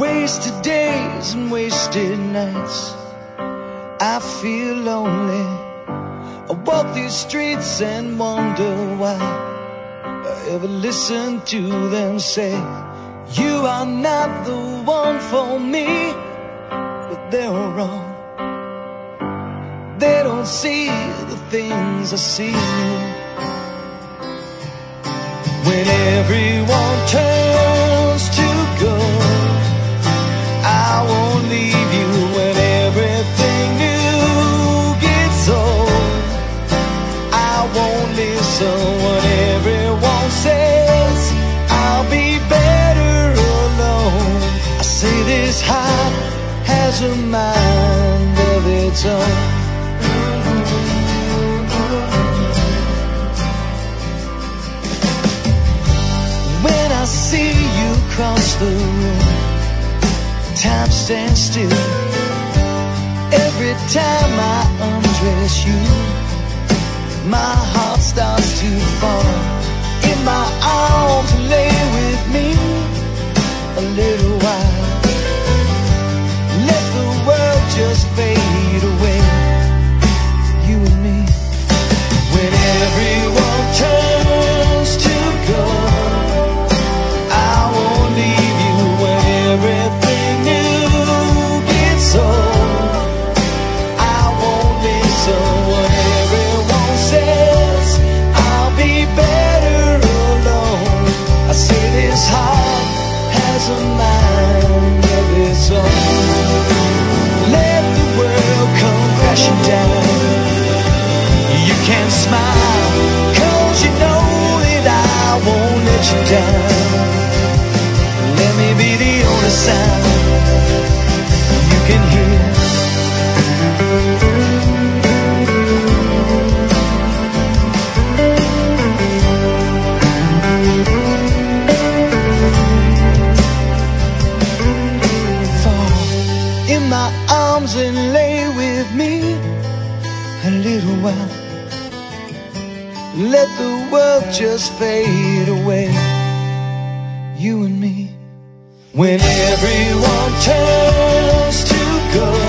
Wasted days and wasted nights, I feel lonely. I walk these streets and wonder why I ever listen to them say, you are not the one for me. But they're wrong. They don't see the things I see. When everyone turns to go, I won't leave you. When everything new gets old, I won't listen. When everyone says I'll be better alone, I say this heart has a mind of its own. When I see you cross the room, time stands still. Every time I undress you, my heart starts to fall. In my arms, lay with me a little while. Let the world just fade away, you and me. When everyone turns to go, I won't leave you. When everything new gets old, I won't listen. When everyone says I'll be better alone, I say this heart has a mind of its own. Let the world come crashing down. You can smile, 'cause you know that I won't let you down. Let me be the only sound you can hear. Fall in my arms and lay with me a little while. Let the world just fade away, you and me. When everyone turns to go,